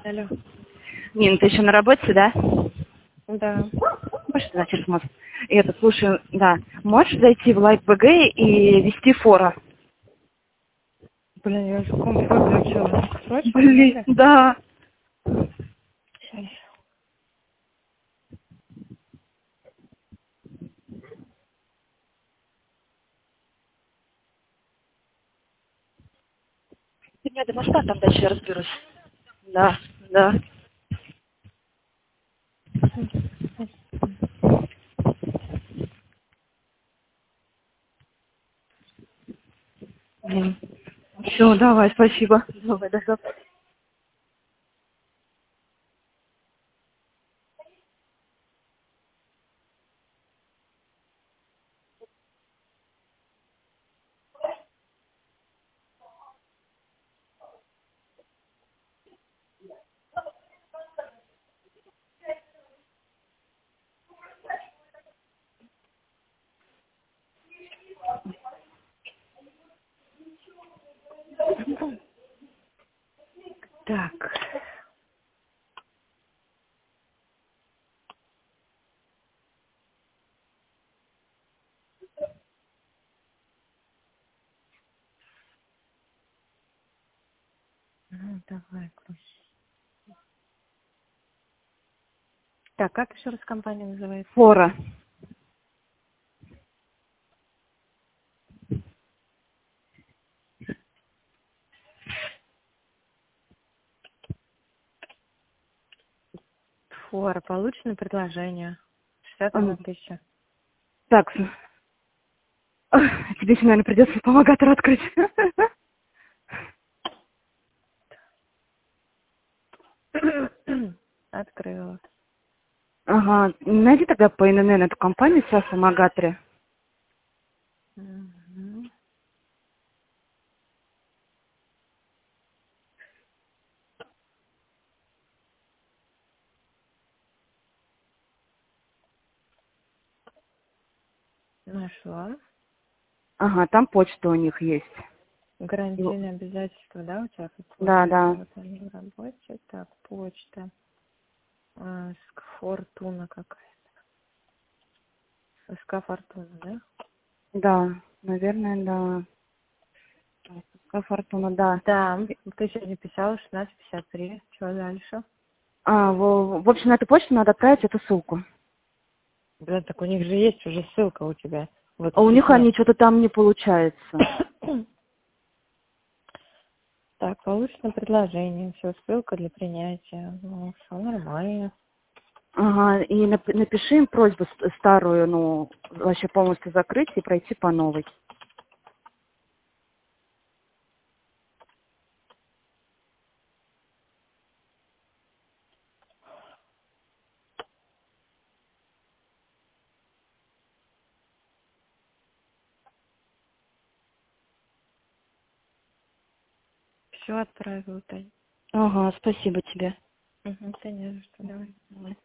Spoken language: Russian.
Алло. Нин, ты еще на работе, да? Да. Можешь туда через мост? И это, слушай, да. Можешь зайти в Лайк.БГ и вести фора? Блин, я уже комп выключила. Срочно Блин, надо? да. Сейчас. Ребята, может, там дальше я разберусь? Да, да. Все, давай, спасибо. Давай, до завтра. Так. Ну, давай, Крусь. Так, как еще раз компания называется? Фора. Фора. Получено предложение. 61 тысяча. Так, тебе еще, наверное, придется помогатор открыть. Открыла. Ага, найди тогда по ИНН эту компанию сейчас в Магаторе. Угу. Нашла. Ага, там почта у них есть. Гарантийные обязательства, да, у тебя тут Да, получается? да. Вот они в работе. Так, почта. Фортуна какая-то. СК Фортуна, да? Да, наверное, да. Пускай Фортуна, да. Да, ты сегодня писала 16:53. Что дальше? В общем, на эту почту надо отправить эту ссылку. Блин, так у них же есть уже ссылка у тебя в А этом у них письме. они что-то там не получается. Так, получено предложение. Все, ссылка для принятия. Ну, все нормально. Ага, и напиши им просьбу старую, ну, вообще полностью закрыть и пройти по новой. Все отправила, Тань. Ага, спасибо тебе. Угу, ты не за что, давай. Давай.